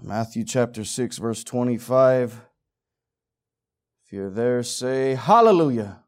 Matthew chapter 6, verse 25. If you're there, say hallelujah.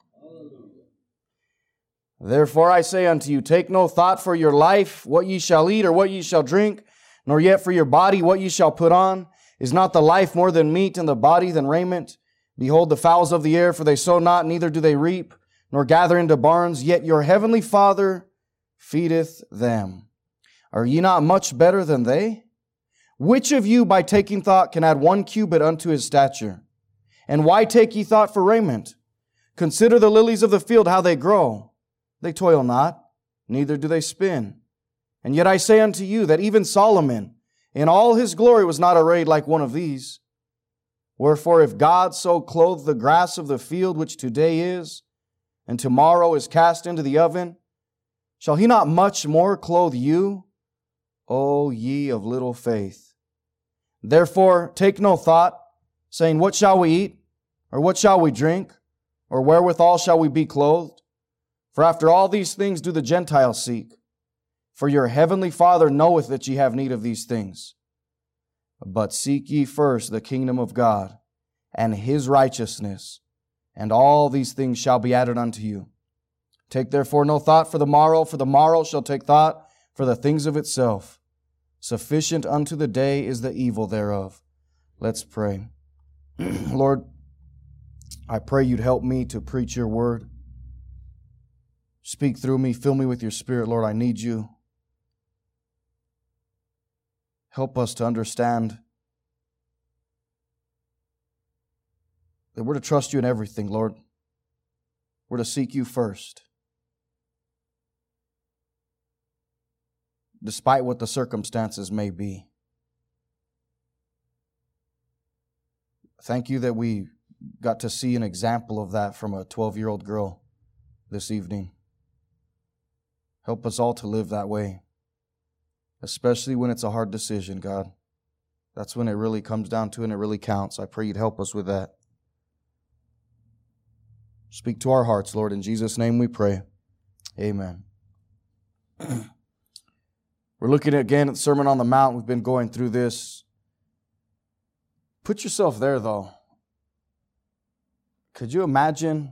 Therefore I say unto you, take no thought for your life, what ye shall eat or what ye shall drink, nor yet for your body, what ye shall put on. Is not the life more than meat, and the body than raiment? Behold the fowls of the air, for they sow not, neither do they reap, nor gather into barns, yet your heavenly Father feedeth them. Are ye not much better than they? Which of you by taking thought can add 1 cubit unto his stature? And why take ye thought for raiment? Consider the lilies of the field, how they grow. They toil not, neither do they spin. And yet I say unto you that even Solomon in all his glory was not arrayed like one of these. Wherefore if God so clothe the grass of the field, which today is, and tomorrow is cast into the oven, shall he not much more clothe you, O ye of little faith? Therefore take no thought, saying, what shall we eat? Or what shall we drink? Or wherewithal shall we be clothed? For after all these things do the Gentiles seek. For your heavenly Father knoweth that ye have need of these things. But seek ye first the kingdom of God, and His righteousness, and all these things shall be added unto you. Take therefore no thought for the morrow shall take thought for the things of itself. Sufficient unto the day is the evil thereof. Let's pray. Lord, I pray you'd help me to preach your word. Speak through me, fill me with your Spirit, Lord, I need you. Help us to understand that we're to trust you in everything, Lord. We're to seek you first. Despite what the circumstances may be. Thank you that we got to see an example of that from a 12-year-old girl this evening. Help us all to live that way, especially when it's a hard decision, God. That's when it really comes down to and it really counts. I pray you'd help us with that. Speak to our hearts, Lord. In Jesus' name we pray. Amen. We're looking again at the Sermon on the Mount. We've been going through this. Put yourself there, though. Could you imagine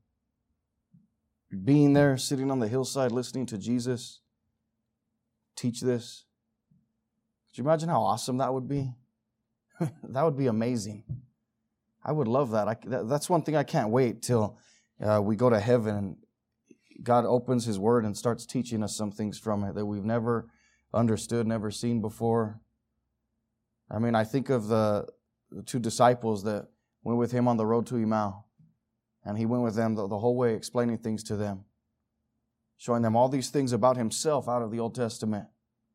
being there, sitting on the hillside, listening to Jesus teach this? Could you imagine how awesome that would be? That would be amazing. I would love that. That's one thing I can't wait till we go to heaven and God opens His Word and starts teaching us some things from it that we've never understood, never seen before. I mean, I think of the 2 disciples that went with Him on the road to Emmaus. And He went with them the whole way, explaining things to them, showing them all these things about Himself out of the Old Testament.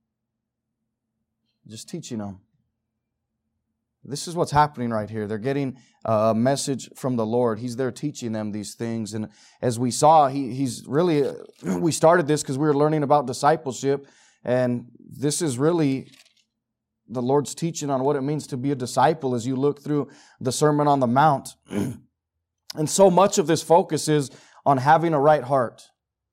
Just teaching them. This is what's happening right here. They're getting a message from the Lord. He's there teaching them these things. And as we saw, He's really, we started this because we were learning about discipleship. And this is really the Lord's teaching on what it means to be a disciple as you look through the Sermon on the Mount. And so much of this focus is on having a right heart.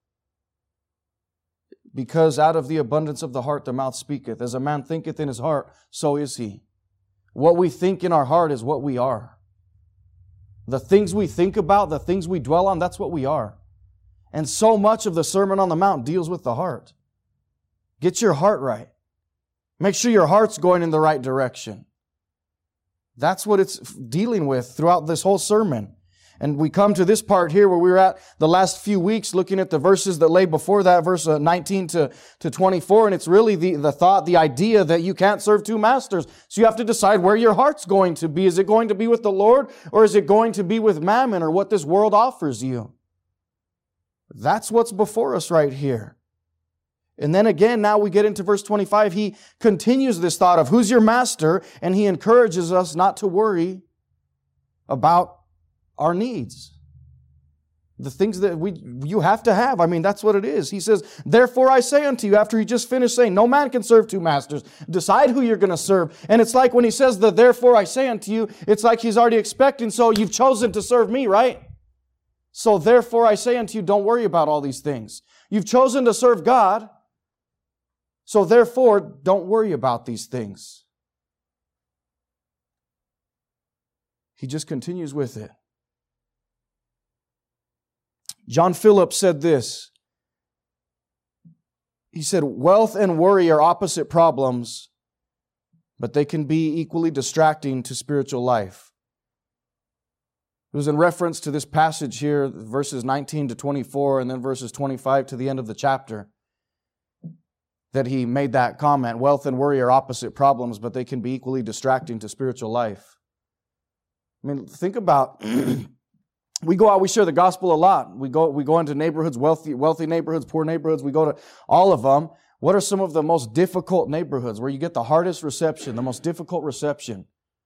Because out of the abundance of the heart the mouth speaketh. As a man thinketh in his heart, so is he. What we think in our heart is what we are. The things we think about, the things we dwell on, that's what we are. And so much of the Sermon on the Mount deals with the heart. Get your heart right. Make sure your heart's going in the right direction. That's what it's dealing with throughout this whole sermon. And we come to this part here where we were at the last few weeks looking at the verses that lay before that, verse 19 to 24. And it's really the thought, the idea that you can't serve 2 masters. So you have to decide where your heart's going to be. Is it going to be with the Lord, or is it going to be with mammon, or what this world offers you? That's what's before us right here. And then again, now we get into verse 25. He continues this thought of who's your master, and he encourages us not to worry about our needs. The things that you have to have. I mean, that's what it is. He says, therefore I say unto you, after he just finished saying, no man can serve 2 masters. Decide who you're going to serve. And it's like when he says the therefore I say unto you, it's like he's already expecting, so you've chosen to serve me, right? So therefore I say unto you, don't worry about all these things. You've chosen to serve God. So therefore, don't worry about these things. he just continues with it. John Phillips said this. He said, wealth and worry are opposite problems, but they can be equally distracting to spiritual life. It was in reference to this passage here, verses 19 to 24, and then verses 25 to the end of the chapter, that he made that comment. Wealth and worry are opposite problems, but they can be equally distracting to spiritual life. I mean, think about, we go out, we share the gospel a lot. We go into neighborhoods, wealthy neighborhoods, poor neighborhoods. We go to all of them. What are some of the most difficult neighborhoods where you get the hardest reception, the most difficult reception?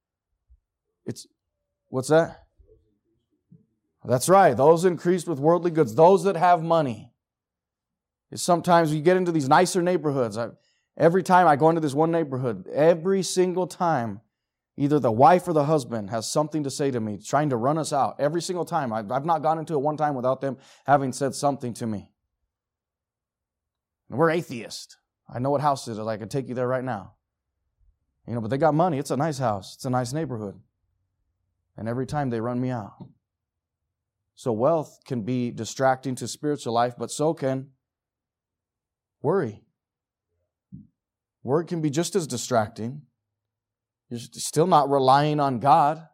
What's that? That's right. Those increased with worldly goods, those that have money. Sometimes you get into these nicer neighborhoods. Every time I go into this one neighborhood, every single time, either the wife or the husband has something to say to me, trying to run us out. Every single time. I've not gone into it one time without them having said something to me. And we're atheists. I know what house it is. I could take you there right now. But they got money. It's a nice house. It's a nice neighborhood. And every time they run me out. So wealth can be distracting to spiritual life, but so can worry. Worry can be just as distracting. You're still not relying on God.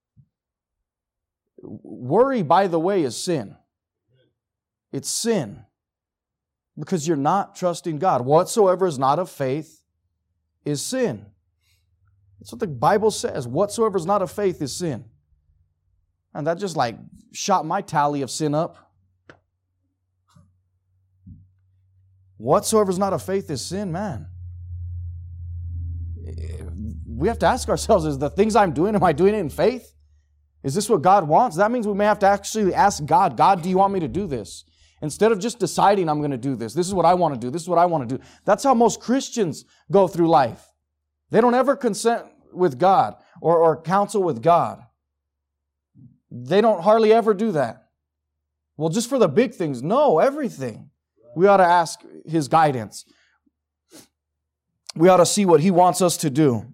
Worry, by the way, is sin. It's sin. Because you're not trusting God. Whatsoever is not of faith is sin. That's what the Bible says. Whatsoever is not of faith is sin. And that just shot my tally of sin up. Whatsoever is not of faith is sin, man. We have to ask ourselves, is the things I'm doing, am I doing it in faith? Is this what God wants? That means we may have to actually ask God, God, do you want me to do this? Instead of just deciding I'm going to do this. This is what I want to do. This is what I want to do. That's how most Christians go through life. They don't ever consent with God or counsel with God. They don't hardly ever do that. Well, just for the big things. No, everything. We ought to ask His guidance. We ought to see what He wants us to do.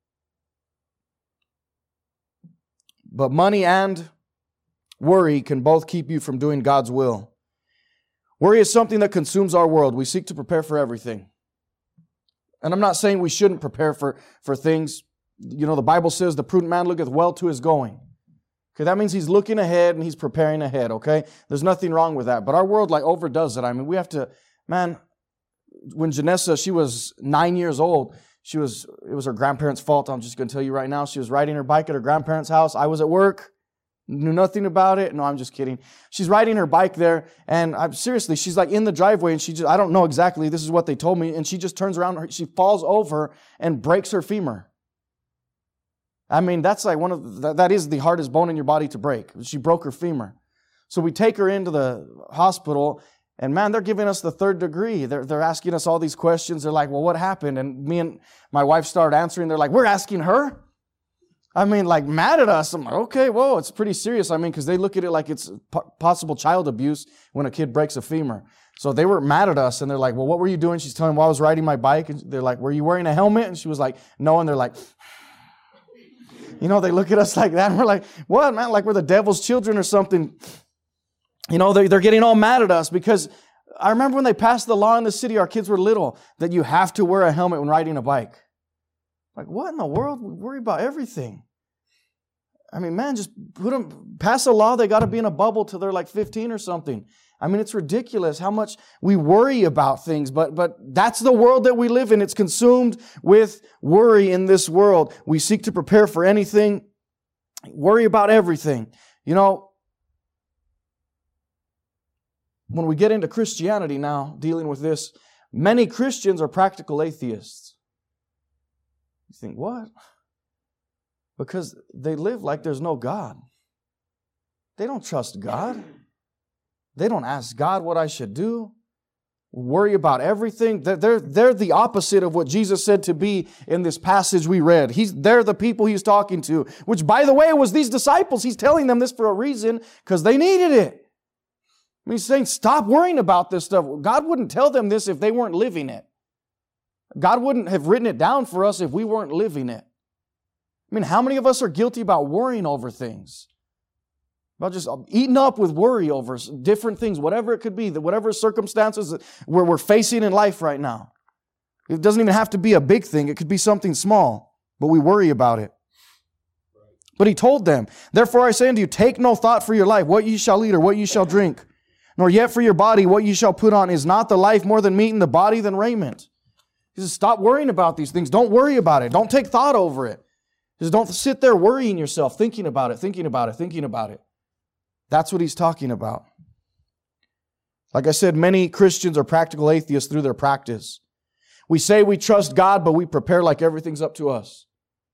But money and worry can both keep you from doing God's will. Worry is something that consumes our world. We seek to prepare for everything. And I'm not saying we shouldn't prepare for things. The Bible says the prudent man looketh well to his going. Okay, that means he's looking ahead and he's preparing ahead, okay? There's nothing wrong with that. But our world overdoes it. I mean, we have to, when Janessa, she was 9 years old, it was her grandparents' fault. I'm just going to tell you right now. She was riding her bike at her grandparents' house. I was at work, knew nothing about it. No, I'm just kidding. She's riding her bike there, and seriously, she's in the driveway, and I don't know exactly, this is what they told me, and she just turns around, she falls over and breaks her femur. I mean, that's that is the hardest bone in your body to break. She broke her femur. So we take her into the hospital, and they're giving us the third degree. They're asking us all these questions. They're like, well, what happened? And me and my wife started answering. They're like, we're asking her? Mad at us. I'm like, okay, whoa, it's pretty serious. Because they look at it like it's possible child abuse when a kid breaks a femur. So they were mad at us, and they're like, well, what were you doing? She's telling them, well, I was riding my bike. And they're like, were you wearing a helmet? And she was like, no. And they're like, they look at us like that, and we're like, what, man? Like we're the devil's children or something. They're getting all mad at us because I remember when they passed the law in the city, our kids were little, that you have to wear a helmet when riding a bike. Like, what in the world? We worry about everything. Just pass a law, they got to be in a bubble till they're 15 or something. It's ridiculous how much we worry about things, but that's the world that we live in. It's consumed with worry in this world. We seek to prepare for anything, worry about everything. When we get into Christianity now, dealing with this, many Christians are practical atheists. You think, what? Because they live like there's no God. They don't trust God. They don't ask God what I should do. Worry about everything. They're the opposite of what Jesus said to be in this passage we read. They're the people He's talking to, which, by the way, was these disciples. He's telling them this for a reason, because they needed it. He's saying, stop worrying about this stuff. God wouldn't tell them this if they weren't living it. God wouldn't have written it down for us if we weren't living it. I mean, how many of us are guilty about worrying over things? About just eating up with worry over different things, whatever it could be, whatever circumstances where we're facing in life right now. It doesn't even have to be a big thing. It could be something small, but we worry about it. But he told them, therefore I say unto you, take no thought for your life, what ye shall eat or what ye shall drink, nor yet for your body what ye shall put on. Is not the life more than meat, and the body than raiment? He says, stop worrying about these things. Don't worry about it. Don't take thought over it. Just don't sit there worrying yourself, thinking about it, thinking about it, thinking about it. That's what he's talking about. Like I said, many Christians are practical atheists through their practice. We say we trust God, but we prepare like everything's up to us.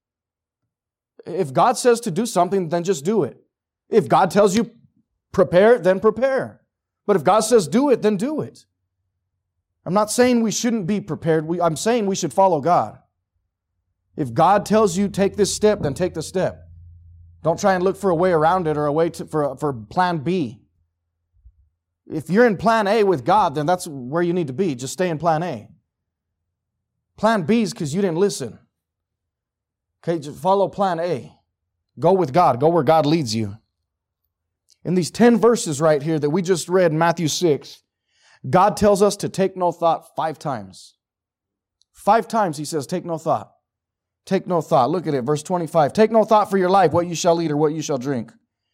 If God says to do something, then just do it. If God tells you prepare, then prepare. But if God says do it, then do it. I'm not saying we shouldn't be prepared. I'm saying we should follow God. If God tells you take this step, then take the step. Don't try and look for a way around it or a way for plan B. If you're in plan A with God, then that's where you need to be. Just stay in plan A. Plan B is because you didn't listen. Okay, just follow plan A. Go with God. Go where God leads you. In these 10 verses right here that we just read in Matthew 6, God tells us to take no thought 5 times. 5 times He says, take no thought. Take no thought. Look at it, verse 25. Take no thought for your life, what you shall eat or what you shall drink.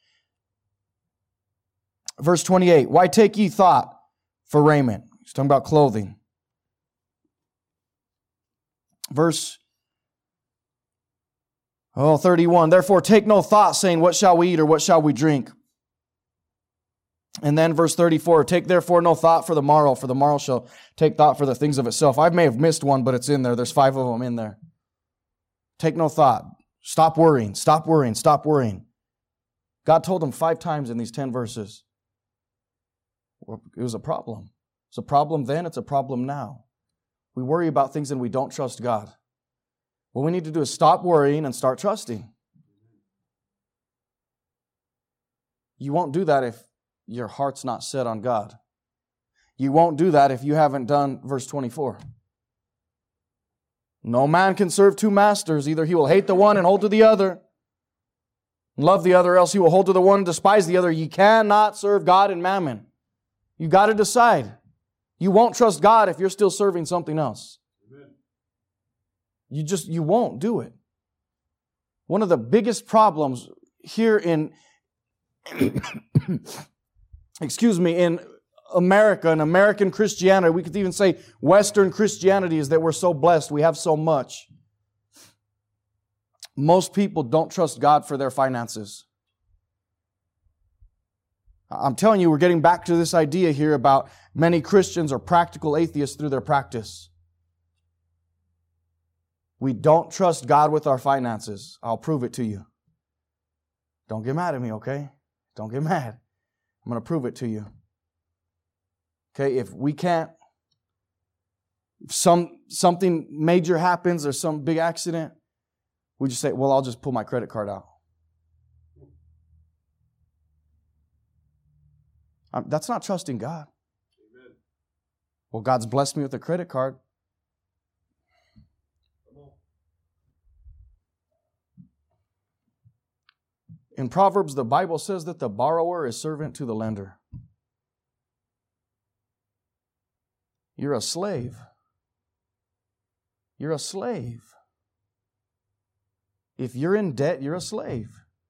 Verse 28. Why take ye thought for raiment? He's talking about clothing. Verse 31. Therefore take no thought, saying, what shall we eat or what shall we drink? And then verse 34. Take therefore no thought for the morrow shall take thought for the things of itself. I may have missed one, but it's in there. There's 5 of them in there. Take no thought. Stop worrying. Stop worrying. Stop worrying. God told them 5 times in these 10 verses. It was a problem. It's a problem then. It's a problem now. We worry about things and we don't trust God. What we need to do is stop worrying and start trusting. You won't do that if your heart's not set on God. You won't do that if you haven't done verse 24. No man can serve 2 masters. Either he will hate the one and hold to the other, and love the other, else he will hold to the one and despise the other. You cannot serve God and mammon. You got to decide. You won't trust God if you're still serving something else. Amen. You won't do it. One of the biggest problems here in in America and American Christianity, we could even say Western Christianity, is that we're so blessed. We have so much. Most people don't trust God for their finances. I'm telling you, we're getting back to this idea here about many Christians are practical atheists through their practice. We don't trust God with our finances. I'll prove it to you. Don't get mad at me, okay? Don't get mad. I'm going to prove it to you. Okay, if we can't, if something major happens or some big accident, we just say, well, I'll just pull my credit card out. That's not trusting God. Amen. Well, God's blessed me with a credit card. In Proverbs, the Bible says that the borrower is servant to the lender. You're a slave. You're a slave. If you're in debt, you're a slave.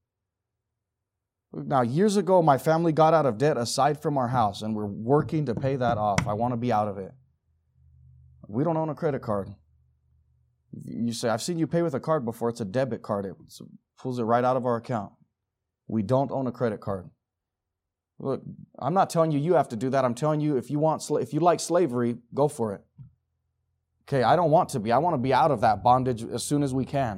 Now, years ago, my family got out of debt aside from our house, and we're working to pay that off. I want to be out of it. We don't own a credit card. You say, I've seen you pay with a card before. It's a debit card. It pulls it right out of our account. We don't own a credit card. Look, I'm not telling you you have to do that. I'm telling you if you like slavery, go for it. Okay, I don't want to be. I want to be out of that bondage as soon as we can.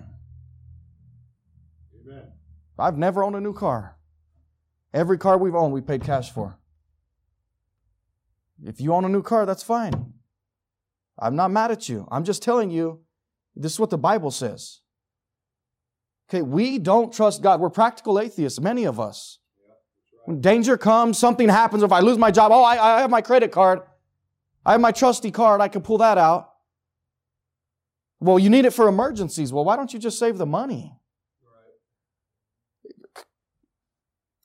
Amen. I've never owned a new car. Every car we've owned, we paid cash for. If you own a new car, that's fine. I'm not mad at you. I'm just telling you, this is what the Bible says. Okay, we don't trust God. We're practical atheists, many of us. When danger comes, something happens. If I lose my job, I have my credit card. I have my trusty card. I can pull that out. Well, you need it for emergencies. Well, why don't you just save the money?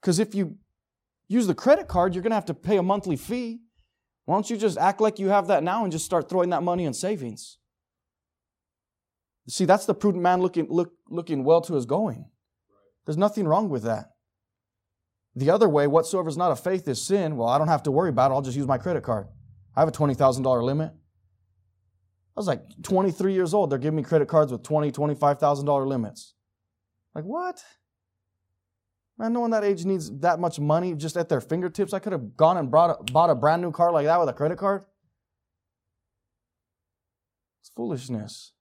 Because if you use the credit card, you're going to have to pay a monthly fee. Why don't you just act like you have that now and just start throwing that money in savings? See, that's the prudent man looking well to his going. There's nothing wrong with that. The other way, whatsoever is not of faith is sin. Well, I don't have to worry about it. I'll just use my credit card. I have a $20,000 limit. I was like 23 years old. They're giving me credit cards with $20,000, $25,000 limits. Like, what? Man, no one that age needs that much money just at their fingertips. I could have gone and bought a brand new car like that with a credit card. It's foolishness.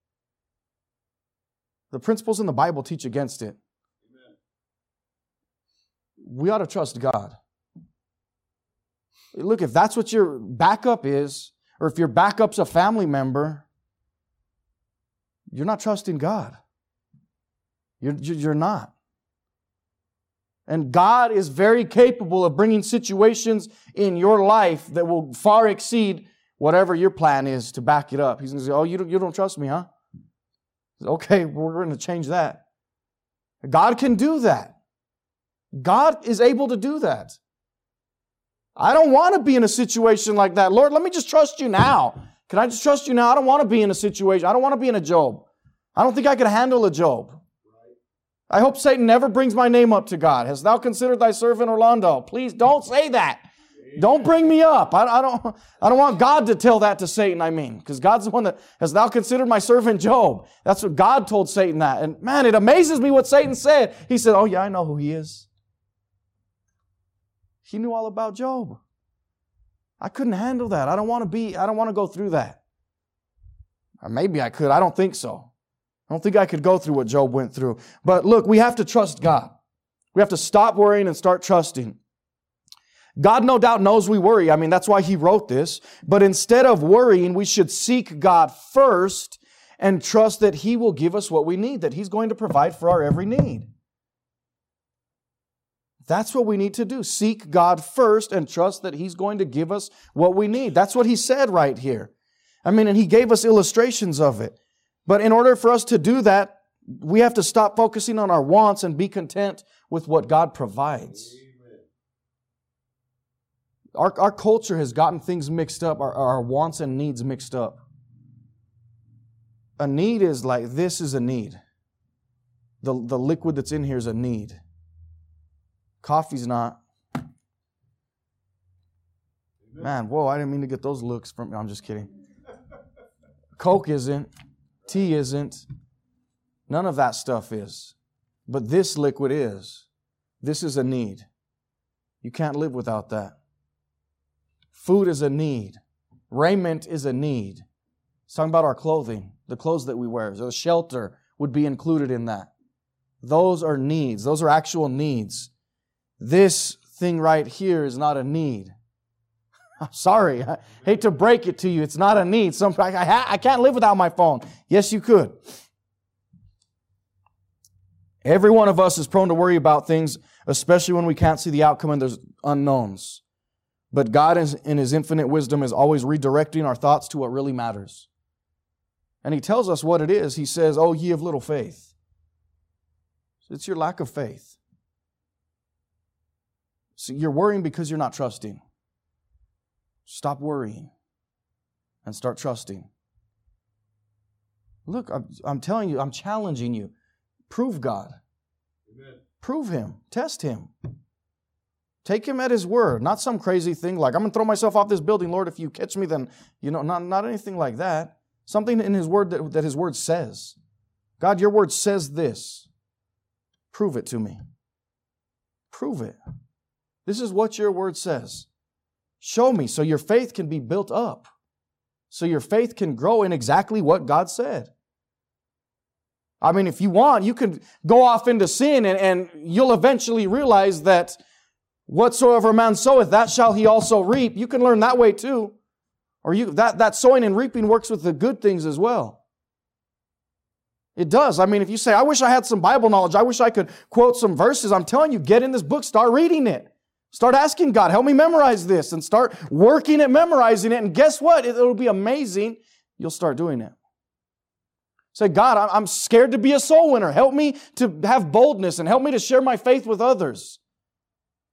The principles in the Bible teach against it. Amen. We ought to trust God. Look, if that's what your backup is, or if your backup's a family member, you're not trusting God. You're not. And God is very capable of bringing situations in your life that will far exceed whatever your plan is to back it up. He's going to say, oh, you don't trust me, huh? Okay, we're going to change that. God can do that. God is able to do that. I don't want to be in a situation like that. Lord, let me just trust you now. Can I just trust you now? I don't want to be in a situation. I don't want to be in a Job. I don't think I could handle a Job. I hope Satan never brings my name up to God. Hast thou considered thy servant Orlando? Please don't say that. Don't bring me up. I don't want God to tell that to Satan, because God's the one that, hast thou considered my servant Job? That's what God told Satan that. And man, it amazes me what Satan said. He said, oh yeah, I know who he is. He knew all about Job. I couldn't handle that. I don't want to go through that. Or maybe I could. I don't think so. I don't think I could go through what Job went through. But look, we have to trust God. We have to stop worrying and start trusting. God no doubt knows we worry. That's why He wrote this. But instead of worrying, we should seek God first and trust that He will give us what we need, that He's going to provide for our every need. That's what we need to do. Seek God first and trust that He's going to give us what we need. That's what He said right here. And He gave us illustrations of it. But in order for us to do that, we have to stop focusing on our wants and be content with what God provides. Our culture has gotten things mixed up, our wants and needs mixed up. A need is like, this is a need. The liquid that's in here is a need. Coffee's not. Man, whoa, I didn't mean to get those looks from... No, I'm just kidding. Coke isn't. Tea isn't. None of that stuff is. But this liquid is. This is a need. You can't live without that. Food is a need. Raiment is a need. It's talking about our clothing, the clothes that we wear. So shelter would be included in that. Those are needs. Those are actual needs. This thing right here is not a need. I'm sorry. I hate to break it to you. It's not a need. I can't live without my phone. Yes, you could. Every one of us is prone to worry about things, especially when we can't see the outcome and there's unknowns. But God, in His infinite wisdom, is always redirecting our thoughts to what really matters. And He tells us what it is. He says, oh, ye of little faith. It's your lack of faith. See, you're worrying because you're not trusting. Stop worrying and start trusting. Look, I'm telling you, I'm challenging you. Prove God. Amen. Prove Him. Test Him. Take Him at His word. Not some crazy thing like, I'm going to throw myself off this building. Lord, if you catch me, then, not anything like that. Something in His word that His word says. God, your word says this. Prove it to me. Prove it. This is what your word says. Show me so your faith can be built up. So your faith can grow in exactly what God said. If you want, you can go off into sin and you'll eventually realize that whatsoever man soweth, that shall he also reap. You can learn that way too. Or that sowing and reaping works with the good things as well. It does. If you say, I wish I had some Bible knowledge, I wish I could quote some verses, I'm telling you, get in this book, start reading it. Start asking God, help me memorize this, and start working at memorizing it. And guess what? It'll be amazing. You'll start doing it. Say, God, I'm scared to be a soul winner. Help me to have boldness and help me to share my faith with others.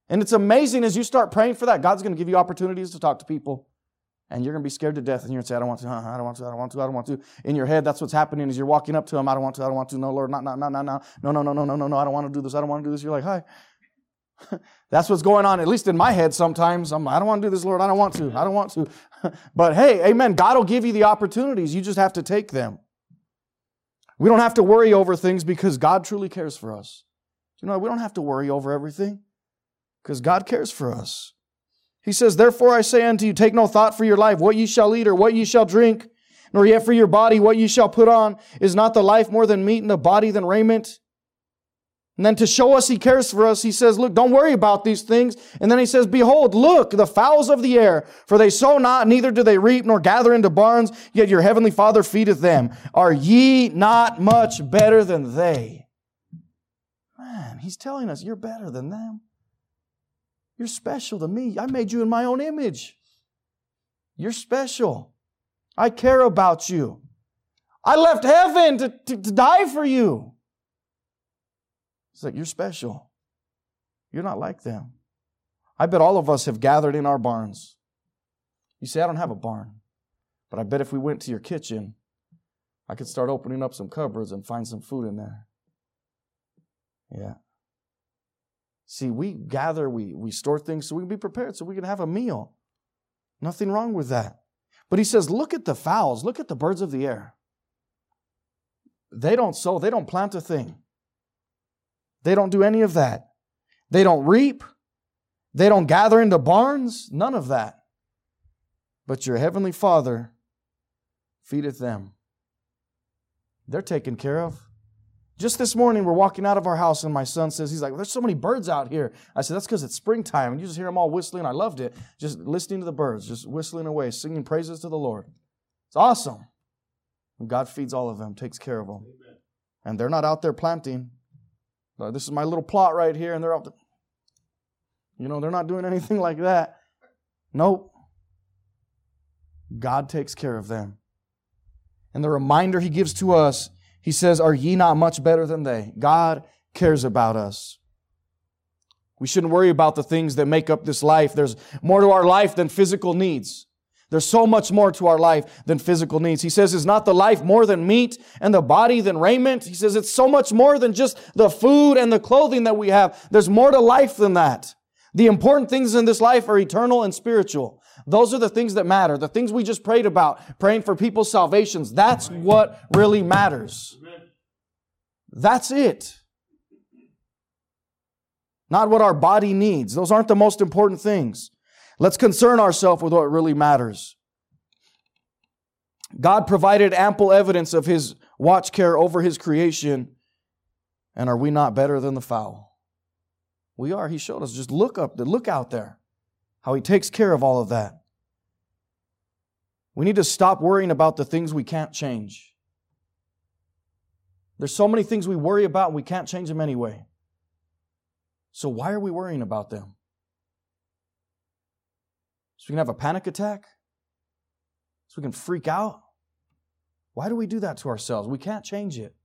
And it's amazing as you start praying for that, God's going to give you opportunities to talk to people. And you're going to be scared to death. And you're going to say, I don't want to, I don't want to, I don't want to, I don't want to. In your head, that's what's happening as you're walking up to Him. I don't want to, I don't want to. No, Lord, no, no, I don't want to do this. I don't want to do this. You're like, hi. That's what's going on, at least in my head sometimes. I don't want to do this, Lord. I don't want to. I don't want to. But hey, amen. God will give you the opportunities. You just have to take them. We don't have to worry over things because God truly cares for us. You know, we don't have to worry over everything because God cares for us. He says, therefore I say unto you, take no thought for your life, what ye shall eat or what ye shall drink, nor yet for your body what ye shall put on. Is not the life more than meat and the body than raiment? And then to show us He cares for us, He says, look, don't worry about these things. And then He says, behold, look, the fowls of the air, for they sow not, neither do they reap, nor gather into barns, yet your heavenly Father feedeth them. Are ye not much better than they? Man, He's telling us, you're better than them. You're special to me. I made you in my own image. You're special. I care about you. I left heaven to die for you. It's like, you're special. You're not like them. I bet all of us have gathered in our barns. You say, I don't have a barn. But I bet if we went to your kitchen, I could start opening up some cupboards and find some food in there. Yeah. See, we gather, we store things so we can be prepared, so we can have a meal. Nothing wrong with that. But He says, look at the fowls, look at the birds of the air. They don't sow, they don't plant a thing. They don't do any of that. They don't reap. They don't gather into barns. None of that. But your heavenly Father feedeth them. They're taken care of. Just this morning, we're walking out of our house and my son says, he's like, there's so many birds out here. I said, that's because it's springtime. And you just hear them all whistling. I loved it. Just listening to the birds, just whistling away, singing praises to the Lord. It's awesome. And God feeds all of them, takes care of them. Amen. And they're not out there planting. This is my little plot right here, and they're out there. They're not doing anything like that. Nope. God takes care of them. And the reminder He gives to us, He says, are ye not much better than they? God cares about us. We shouldn't worry about the things that make up this life. There's more to our life than physical needs. There's so much more to our life than physical needs. He says, is not the life more than meat and the body than raiment? He says, it's so much more than just the food and the clothing that we have. There's more to life than that. The important things in this life are eternal and spiritual. Those are the things that matter. The things we just prayed about, praying for people's salvations. That's what really matters. That's it. Not what our body needs. Those aren't the most important things. Let's concern ourselves with what really matters. God provided ample evidence of His watch care over His creation. And are we not better than the fowl? We are. He showed us. Just look out there. How He takes care of all of that. We need to stop worrying about the things we can't change. There's so many things we worry about and we can't change them anyway. So why are we worrying about them? So we can have a panic attack? So we can freak out? Why do we do that to ourselves? We can't change it.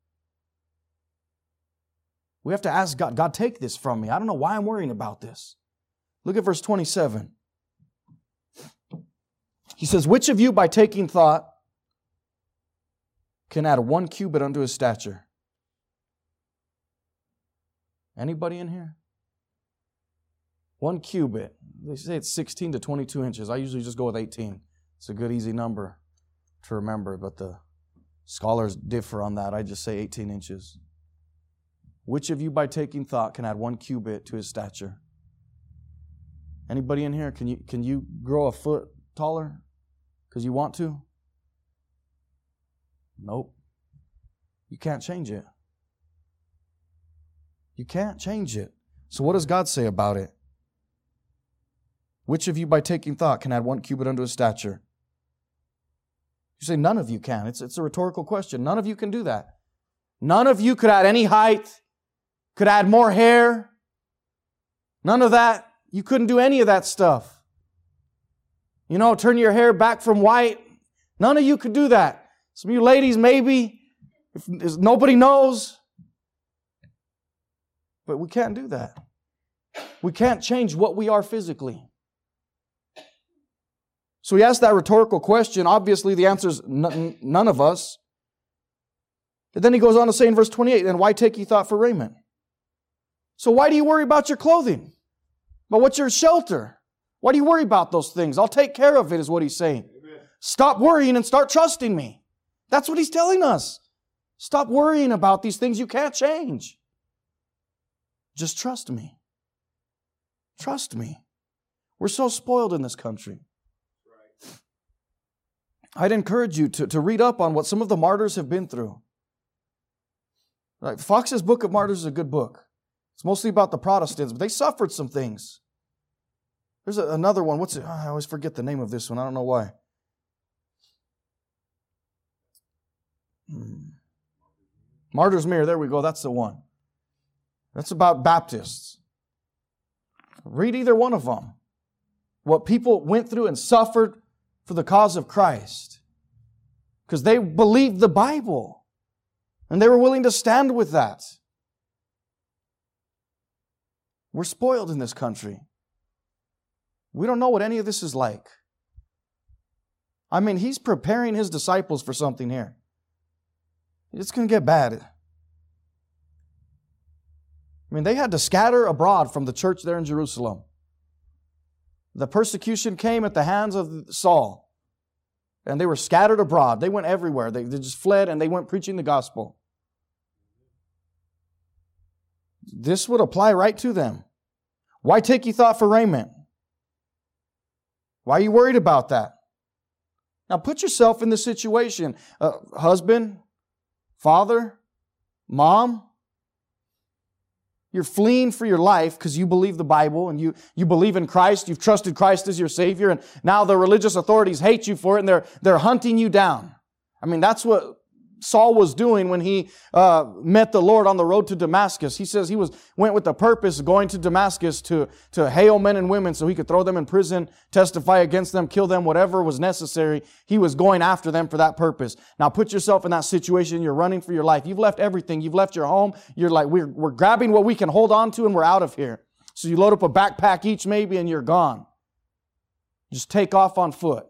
We have to ask God, God, take this from me. I don't know why I'm worrying about this. Look at verse 27. He says, which of you by taking thought can add 1 cubit unto his stature? Anybody in here? 1 cubit. They say it's 16 to 22 inches. I usually just go with 18. It's a good, easy number to remember, but the scholars differ on that. I just say 18 inches. Which of you by taking thought can add 1 cubit to his stature? Anybody in here? Can you grow a foot taller because you want to? Nope. You can't change it. You can't change it. So what does God say about it? Which of you by taking thought can add 1 cubit unto his stature? You say none of you can. It's a rhetorical question. None of you can do that. None of you could add any height, could add more hair. None of that. You couldn't do any of that stuff. Turn your hair back from white. None of you could do that. Some of you ladies maybe, if nobody knows. But we can't do that. We can't change what we are physically. So he asked that rhetorical question. Obviously, the answer is none of us. And then he goes on to say in verse 28, and why take ye thought for raiment? So why do you worry about your clothing? But what's your shelter? Why do you worry about those things? I'll take care of it, is what he's saying. Amen. Stop worrying and start trusting me. That's what he's telling us. Stop worrying about these things you can't change. Just trust me. Trust me. We're so spoiled in this country. I'd encourage you to read up on what some of the martyrs have been through. Like Fox's Book of Martyrs is a good book. It's mostly about the Protestants, but they suffered some things. There's another one. What's it? I always forget the name of this one. I don't know why. Martyr's Mirror. There we go. That's the one. That's about Baptists. Read either one of them. What people went through and suffered for the cause of Christ. Because they believed the Bible. And they were willing to stand with that. We're spoiled in this country. We don't know what any of this is like. I mean, he's preparing his disciples for something here. It's going to get bad. I mean, they had to scatter abroad from the church there in Jerusalem. The persecution came at the hands of Saul. And they were scattered abroad. They went everywhere. They just fled and they went preaching the gospel. This would apply right to them. Why take ye thought for raiment? Why are you worried about that? Now put yourself in this situation. Husband, father, mom. You're fleeing for your life because you believe the Bible and you believe in Christ. You've trusted Christ as your Savior. And now the religious authorities hate you for it and they're hunting you down. I mean, that's what Saul was doing when he met the Lord on the road to Damascus. He says he went with the purpose of going to Damascus to hail men and women so he could throw them in prison, testify against them, kill them, whatever was necessary. He was going after them for that purpose. Now put yourself in that situation. You're running for your life. You've left everything. You've left your home. You're like, we're grabbing what we can hold on to and we're out of here. So you load up a backpack each maybe and you're gone. Just take off on foot.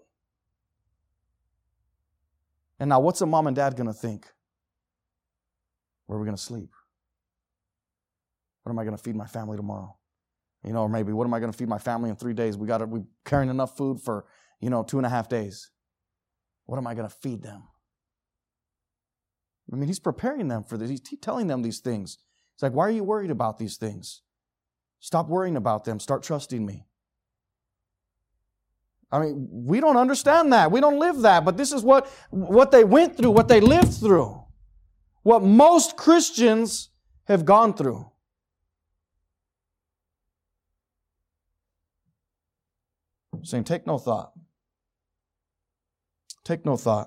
And now what's a mom and dad going to think? Where are we going to sleep? What am I going to feed my family tomorrow? Or maybe what am I going to feed my family in 3 days? We're carrying enough food for, 2.5 days. What am I going to feed them? I mean, he's preparing them for this. He's telling them these things. It's like, why are you worried about these things? Stop worrying about them. Start trusting me. I mean, we don't understand that. We don't live that. But this is what they went through, what they lived through. What most Christians have gone through. Saying, take no thought. Take no thought.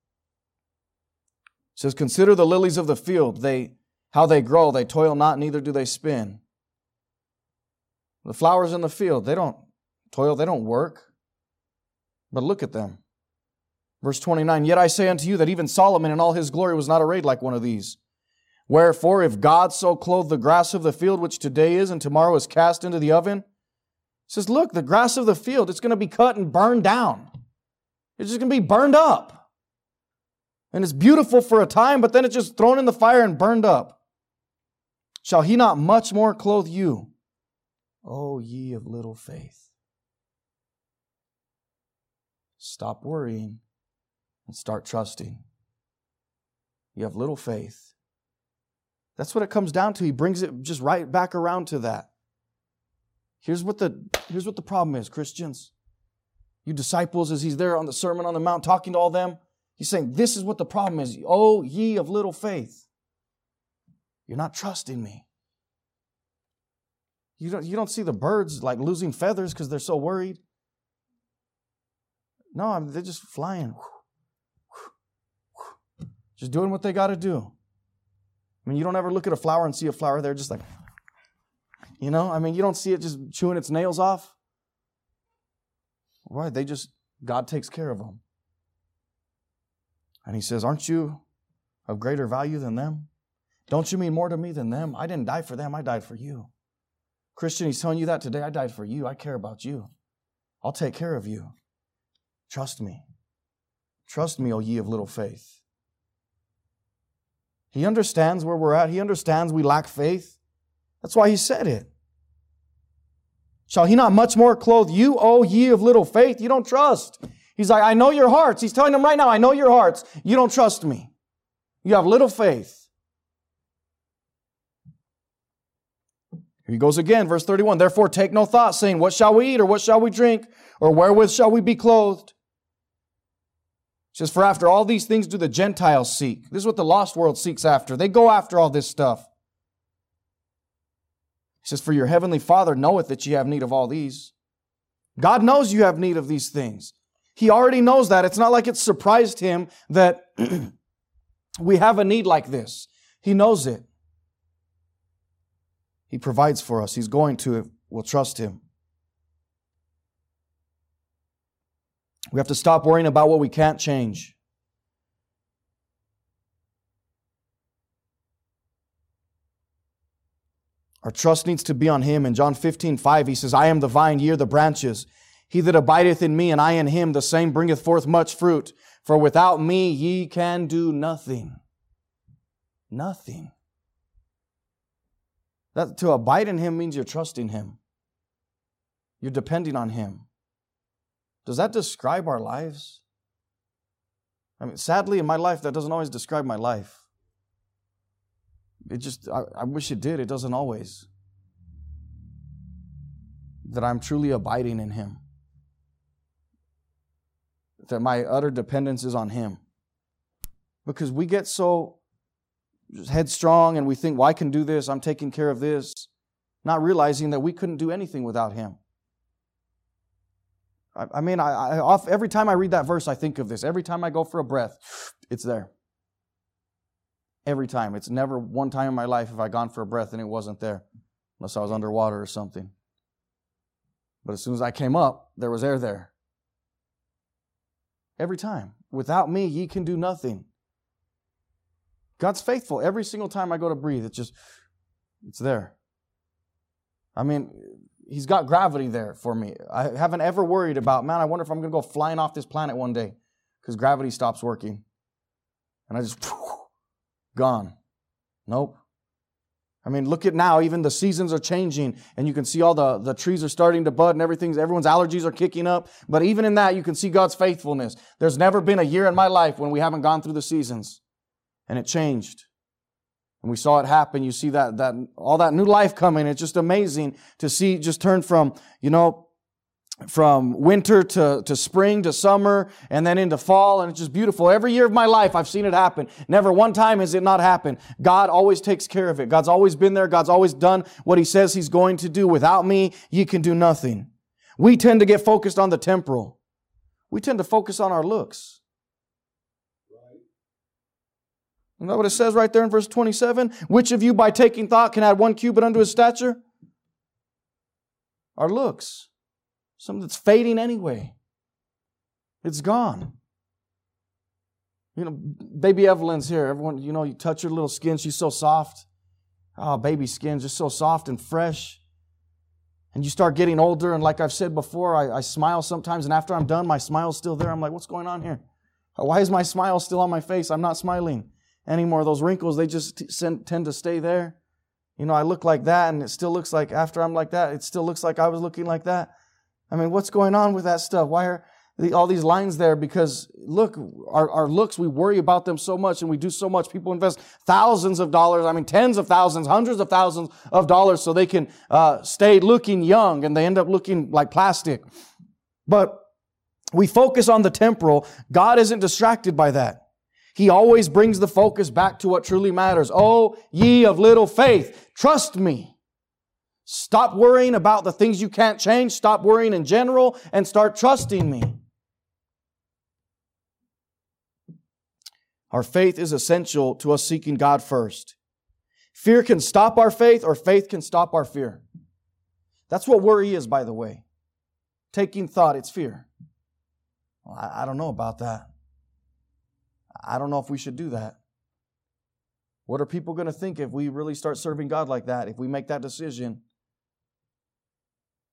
It says, consider the lilies of the field. How they grow. They toil not, neither do they spin. The flowers in the field, they don't toil, they don't work. But look at them. Verse 29, yet I say unto you that even Solomon in all his glory was not arrayed like one of these. Wherefore, if God so clothe the grass of the field, which today is and tomorrow is cast into the oven, he says, look, the grass of the field, it's going to be cut and burned down. It's just going to be burned up. And it's beautiful for a time, but then it's just thrown in the fire and burned up. Shall he not much more clothe you, O ye of little faith? Stop worrying and start trusting. You have little faith. That's what it comes down to. He brings it just right back around to that. Here's what the problem is, Christians. You disciples, as he's there on the Sermon on the Mount talking to all them, he's saying, this is what the problem is. Oh, ye of little faith. You're not trusting me. You don't see the birds like losing feathers because they're so worried. No, they're just flying. Just doing what they got to do. I mean, you don't ever look at a flower and see a flower there just like, you don't see it just chewing its nails off. Why? God takes care of them. And he says, aren't you of greater value than them? Don't you mean more to me than them? I didn't die for them, I died for you. Christian, He's telling you that today. I died for you. I care about you. I'll take care of you. Trust me. Trust me, O ye of little faith. He understands where we're at. He understands we lack faith. That's why He said it. Shall He not much more clothe you, O ye of little faith? You don't trust. He's like, I know your hearts. He's telling them right now, I know your hearts. You don't trust me. You have little faith. Here he goes again, verse 31. Therefore take no thought, saying, what shall we eat, or what shall we drink, or wherewith shall we be clothed? It says, for after all these things do the Gentiles seek. This is what the lost world seeks after. They go after all this stuff. He says, for your heavenly Father knoweth that ye have need of all these. God knows you have need of these things. He already knows that. It's not like it surprised Him that we have a need like this. He knows it. He provides for us. He's going to if we'll trust Him. We have to stop worrying about what we can't change. Our trust needs to be on Him. In John 15:5, He says, I am the vine, ye are the branches. He that abideth in me, and I in him, the same bringeth forth much fruit. For without me ye can do nothing. Nothing. That to abide in Him means you're trusting Him. You're depending on Him. Does that describe our lives? I mean, sadly, in my life, that doesn't always describe my life. I wish it did. It doesn't always. That I'm truly abiding in Him. That my utter dependence is on Him. Because we get so headstrong and we think, well, I can do this, I'm taking care of this, not realizing that we couldn't do anything without Him. I mean, every time I read that verse, I think of this. Every time I go for a breath, it's there. Every time. It's never one time in my life have I gone for a breath and it wasn't there, unless I was underwater or something. But as soon as I came up, there was air there. Every time. Without me, ye can do nothing. God's faithful. Every single time I go to breathe, it's there. I mean, He's got gravity there for me. I haven't ever worried about, man, I wonder if I'm going to go flying off this planet one day because gravity stops working. And I just, gone. Nope. I mean, look at now, even the seasons are changing and you can see all the trees are starting to bud and everyone's allergies are kicking up. But even in that, you can see God's faithfulness. There's never been a year in my life when we haven't gone through the seasons. And it changed. And we saw it happen. You see that all that new life coming. It's just amazing to see just turn from winter to spring to summer and then into fall. And it's just beautiful. Every year of my life, I've seen it happen. Never one time has it not happened. God always takes care of it. God's always been there. God's always done what He says He's going to do. Without me, ye can do nothing. We tend to get focused on the temporal. We tend to focus on our looks. Isn't that what it says right there in verse 27? Which of you by taking thought can add 1 cubit unto his stature? Our looks. Something that's fading anyway. It's gone. You know, baby Evelyn's here. Everyone, you know, you touch her little skin. She's so soft. Oh, baby skin, just so soft and fresh. And you start getting older. And like I've said before, I smile sometimes. And after I'm done, my smile's still there. I'm like, what's going on here? Why is my smile still on my face? I'm not smiling anymore. Those wrinkles, they just tend to stay there. You know, I look like that and it still looks like after I'm like that, it still looks like I was looking like that. I mean, what's going on with that stuff? Why are all these lines there? Because look, our looks, we worry about them so much and we do so much. People invest thousands of dollars, I mean tens of thousands, hundreds of thousands of dollars so they can stay looking young and they end up looking like plastic. But we focus on the temporal. God isn't distracted by that. He always brings the focus back to what truly matters. Oh, ye of little faith, trust me. Stop worrying about the things you can't change. Stop worrying in general and start trusting me. Our faith is essential to us seeking God first. Fear can stop our faith or faith can stop our fear. That's what worry is, by the way. Taking thought, it's fear. Well, I don't know about that. I don't know if we should do that. What are people going to think if we really start serving God like that? If we make that decision?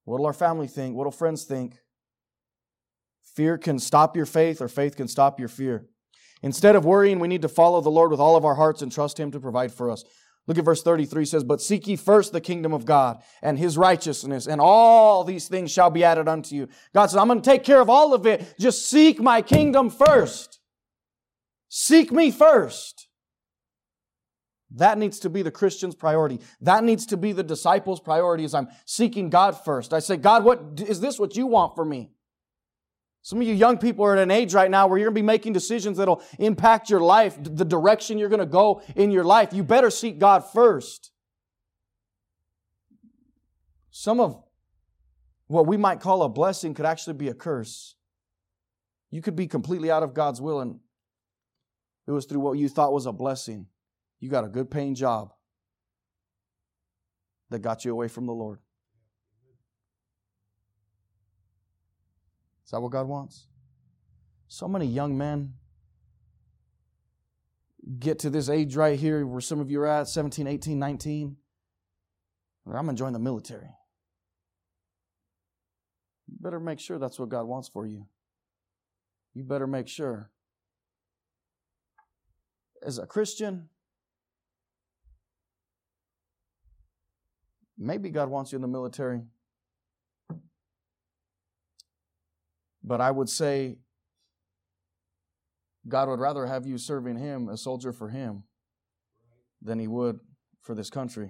What will our family think? What will friends think? Fear can stop your faith, or faith can stop your fear. Instead of worrying, we need to follow the Lord with all of our hearts and trust Him to provide for us. Look at verse 33, it says, "But seek ye first the kingdom of God and His righteousness, and all these things shall be added unto you." God says, I'm going to take care of all of it. Just seek my kingdom first. Seek me first. That needs to be the Christian's priority. That needs to be the disciples' priority, as I'm seeking God first. I say, God, is this what you want for me? Some of you young people are at an age right now where you're going to be making decisions that will impact your life, the direction you're going to go in your life. You better seek God first. Some of what we might call a blessing could actually be a curse. You could be completely out of God's will, and it was through what you thought was a blessing. You got a good paying job that got you away from the Lord. Is that what God wants? So many young men get to this age right here where some of you are at, 17, 18, 19. I'm going to join the military. You better make sure that's what God wants for you. You better make sure. As a Christian, maybe God wants you in the military. But I would say God would rather have you serving Him, a soldier for Him, than He would for this country.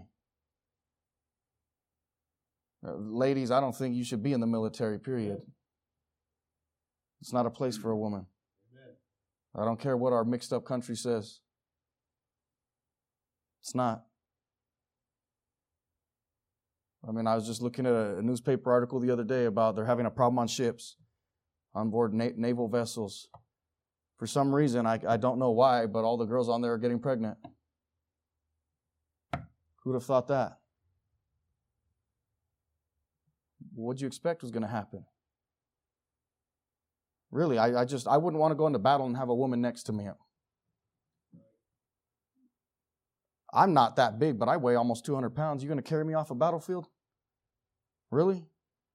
Ladies, I don't think you should be in the military, period. It's not a place for a woman. I don't care what our mixed up country says. It's not. I mean, I was just looking at a newspaper article the other day about they're having a problem on ships, on board naval vessels. For some reason, I don't know why, but all the girls on there are getting pregnant. Who would have thought that? What did you expect was going to happen? Really, I wouldn't want to go into battle and have a woman next to me. I'm not that big, but I weigh almost 200 pounds. You going to carry me off a battlefield? Really?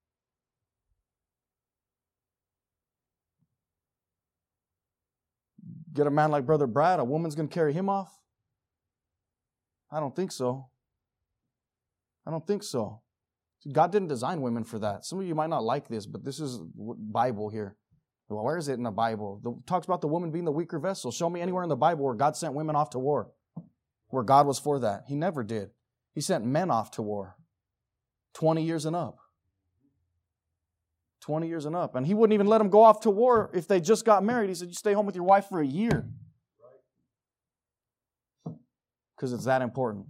Get a man like Brother Brad, a woman's going to carry him off? I don't think so. I don't think so. God didn't design women for that. Some of you might not like this, but this is Bible here. Well, where is it in the Bible? It talks about the woman being the weaker vessel. Show me anywhere in the Bible where God sent women off to war, where God was for that. He never did. He sent men off to war, 20 years and up. 20 years and up. And He wouldn't even let them go off to war if they just got married. He said, you stay home with your wife for a year. Because it's that important.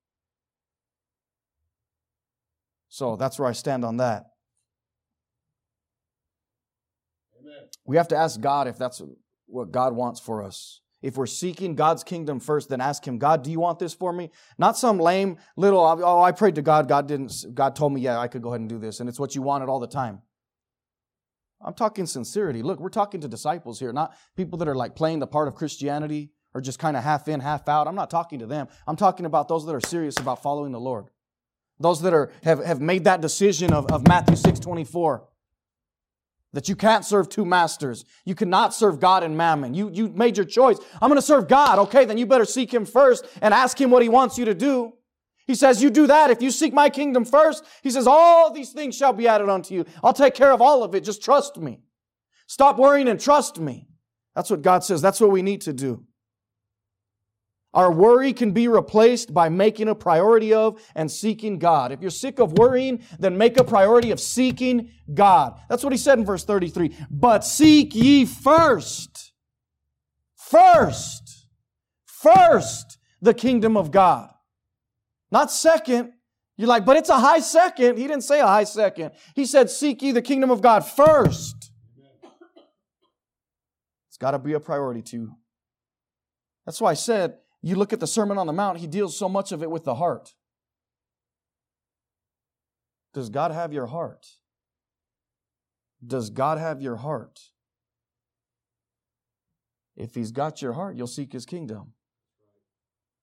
So that's where I stand on that. Amen. We have to ask God if that's what God wants for us. If we're seeking God's kingdom first, then ask Him, God, do you want this for me? Not some lame little, oh, I prayed to God, God told me, yeah, I could go ahead and do this, and it's what you wanted all the time. I'm talking sincerity. Look, we're talking to disciples here, not people that are like playing the part of Christianity or just kind of half in, half out. I'm not talking to them. I'm talking about those that are serious about following the Lord. Those that have made that decision of Matthew 6:24. That you can't serve two masters. You cannot serve God and mammon. You made your choice. I'm going to serve God. Okay, then you better seek Him first and ask Him what He wants you to do. He says, you do that. If you seek my kingdom first, He says, all these things shall be added unto you. I'll take care of all of it. Just trust me. Stop worrying and trust me. That's what God says. That's what we need to do. Our worry can be replaced by making a priority of and seeking God. If you're sick of worrying, then make a priority of seeking God. That's what He said in verse 33. But seek ye first the kingdom of God. Not second. You're like, but it's a high second. He didn't say a high second. He said, seek ye the kingdom of God first. It's got to be a priority to you. That's why I said, you look at the Sermon on the Mount, He deals so much of it with the heart. Does God have your heart? Does God have your heart? If He's got your heart, you'll seek His kingdom.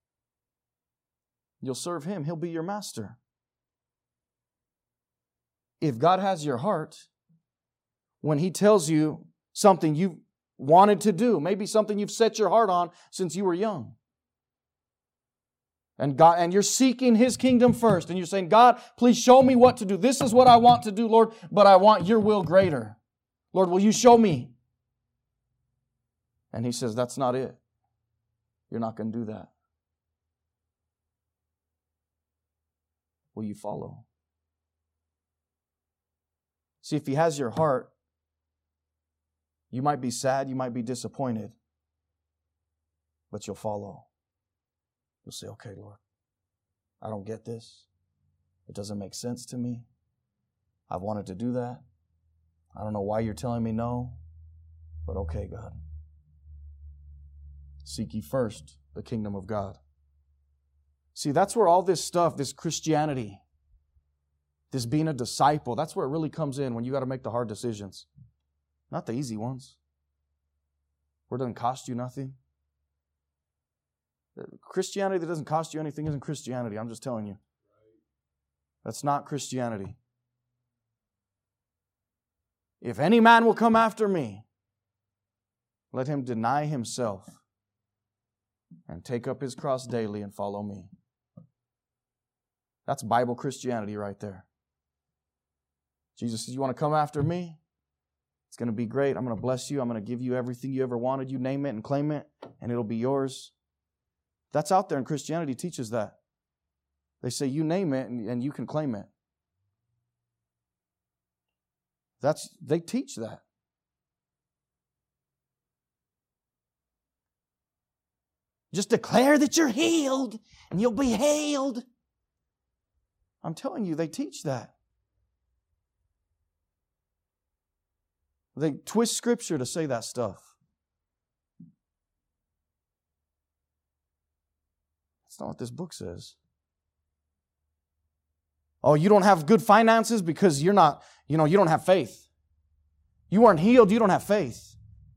You'll serve Him. He'll be your master. if God has your heart, when He tells you something you've wanted to do, maybe something you've set your heart on since you were young, and you're seeking His kingdom first, and you're saying, God, please show me what to do. This is what I want to do, Lord, but I want your will greater. Lord, will you show me? And He says, that's not it. You're not going to do that. Will you follow? See, if He has your heart, you might be sad, you might be disappointed, but you'll follow. You'll say, okay, Lord, I don't get this. It doesn't make sense to me. I've wanted to do that. I don't know why you're telling me no, but okay, God. Seek ye first the kingdom of God. See, that's where all this stuff, this Christianity, this being a disciple, that's where it really comes in when you got to make the hard decisions. Not the easy ones. Where it doesn't cost you nothing. Christianity that doesn't cost you anything isn't Christianity. I'm just telling you. That's not Christianity. If any man will come after me, let him deny himself and take up his cross daily and follow me. That's Bible Christianity right there. Jesus says, you want to come after me? It's going to be great. I'm going to bless you. I'm going to give you everything you ever wanted. You name it and claim it, and it'll be yours. That's out there, and Christianity teaches that. They say you name it and you can claim it. They teach that. Just declare that you're healed and you'll be hailed. I'm telling you, they teach that. They twist Scripture to say that stuff. That's not what this book says. Oh, you don't have good finances because you don't have faith. You aren't healed, you don't have faith.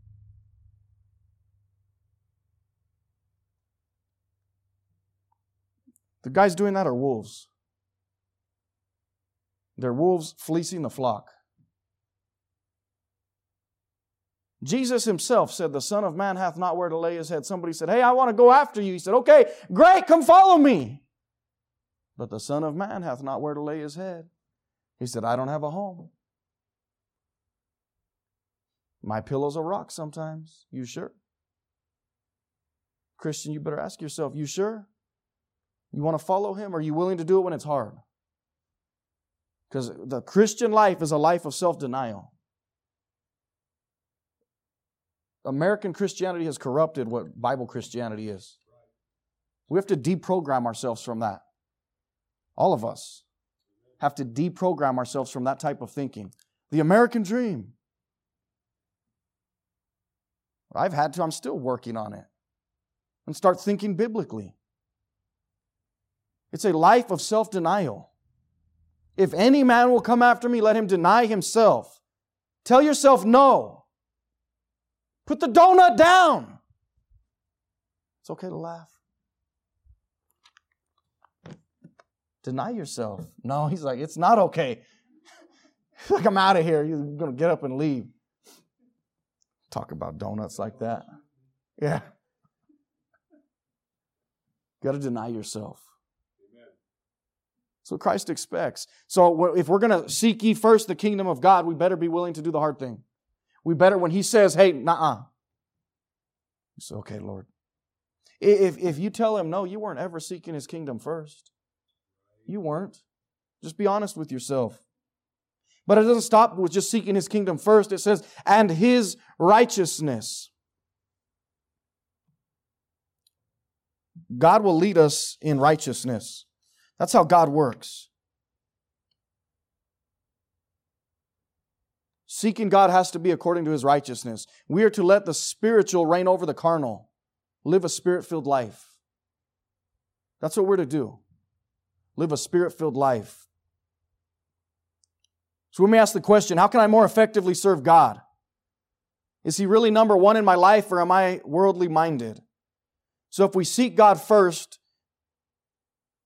The guys doing that are wolves. They're wolves fleecing the flock. Jesus Himself said, the Son of Man hath not where to lay His head. Somebody said, hey, I want to go after you. He said, okay, great, come follow me. But the Son of Man hath not where to lay His head. He said, I don't have a home. My pillow's a rock sometimes. You sure? Christian, you better ask yourself, you sure? You want to follow Him, or are you willing to do it when it's hard? Because the Christian life is a life of self-denial. American Christianity has corrupted what Bible Christianity is. We have to deprogram ourselves from that. All of us have to deprogram ourselves from that type of thinking. The American dream. I've had to, I'm still working on it. And start thinking biblically. It's a life of self-denial. If any man will come after me, let him deny himself. Tell yourself no. Put the donut down. It's okay to laugh. Deny yourself. No, he's like, it's not okay. He's like, I'm out of here. You're going to get up and leave. Talk about donuts like that. Yeah. You got to deny yourself. That's what Christ expects. So if we're going to seek ye first the kingdom of God, we better be willing to do the hard thing. We better, when He says, hey, nuh-uh. You say, okay, Lord. If you tell Him, no, you weren't ever seeking His kingdom first. You weren't. Just be honest with yourself. But it doesn't stop with just seeking His kingdom first. It says, and His righteousness. God will lead us in righteousness. That's how God works. Seeking God has to be according to His righteousness. We are to let the spiritual reign over the carnal. Live a Spirit-filled life. That's what we're to do. Live a Spirit-filled life. So we may ask the question, how can I more effectively serve God? Is He really number one in my life, or am I worldly minded? So if we seek God first,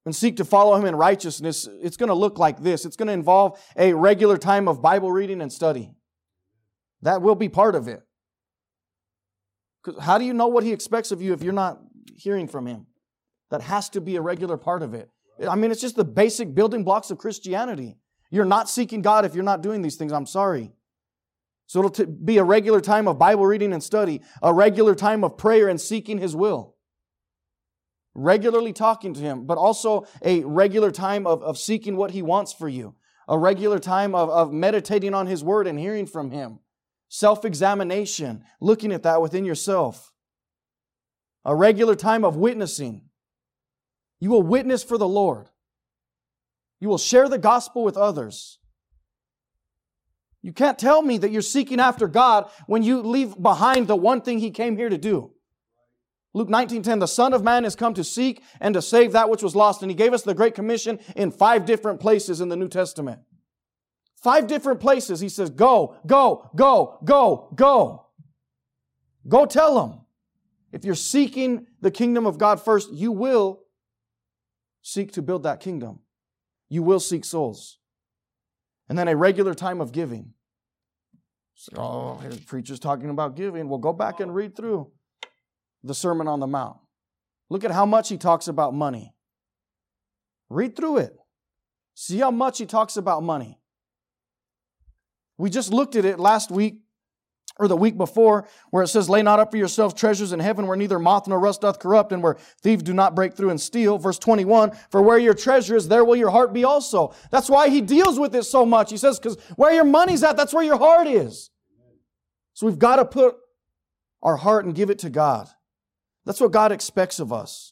and seek to follow Him in righteousness, it's going to look like this. It's going to involve a regular time of Bible reading and study. That will be part of it. 'Cause how do you know what He expects of you if you're not hearing from Him? That has to be a regular part of it. I mean, it's just the basic building blocks of Christianity. You're not seeking God if you're not doing these things. I'm sorry. So it'll be a regular time of Bible reading and study, a regular time of prayer and seeking His will. Regularly talking to Him, but also a regular time of seeking what He wants for you. A regular time of meditating on His Word and hearing from Him. Self-examination, looking at that within yourself. A regular time of witnessing. You will witness for the Lord. You will share the gospel with others. You can't tell me that you're seeking after God when you leave behind the one thing He came here to do. Luke 19:10, the Son of Man has come to seek and to save that which was lost. And He gave us the Great Commission in 5 different places in the New Testament. 5 different places He says, go, go, go, go, go. Go tell them. If you're seeking the kingdom of God first, you will seek to build that kingdom. You will seek souls. And then a regular time of giving. So, oh, here's preachers talking about giving. Well, go back and read through the Sermon on the Mount. Look at how much He talks about money. Read through it. See how much He talks about money. We just looked at it last week, or the week before, where it says, lay not up for yourselves treasures in heaven where neither moth nor rust doth corrupt and where thieves do not break through and steal. Verse 21, for where your treasure is, there will your heart be also. That's why He deals with it so much. He says, because where your money's at, that's where your heart is. So we've got to put our heart and give it to God. That's what God expects of us.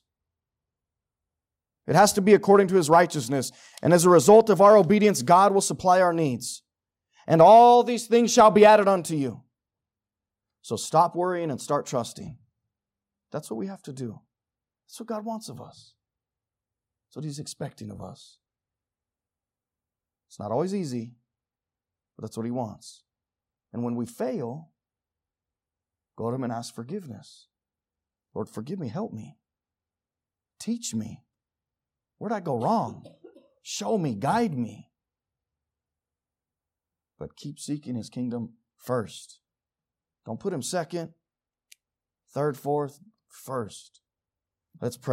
It has to be according to His righteousness. And as a result of our obedience, God will supply our needs. And all these things shall be added unto you. So stop worrying and start trusting. That's what we have to do. That's what God wants of us. That's what He's expecting of us. It's not always easy, but that's what He wants. And when we fail, go to Him and ask forgiveness. Lord, forgive me, help me. Teach me. Where'd I go wrong? Show me, guide me. But keep seeking His kingdom first. Don't put Him second, third, fourth, first. Let's pray.